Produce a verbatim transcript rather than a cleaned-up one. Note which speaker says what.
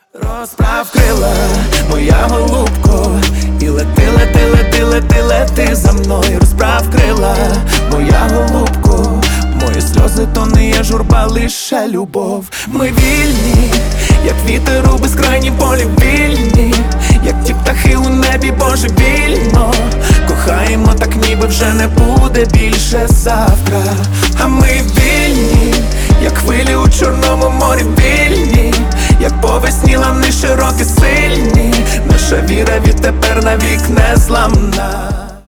Speaker 1: Розправ крила, моя голубко, і лети, лети, лети, лети, лети за мною. Розправ крила, моя голубко, мої сльози то не є журба, лише любов. Ми вільні, як вітер у безкрайнім полі, вільні, як ті птахи у небі божевільно. Кохаємо так, ніби вже не буде більше завтра. А ми вільні, як хвилі у Чорному морі.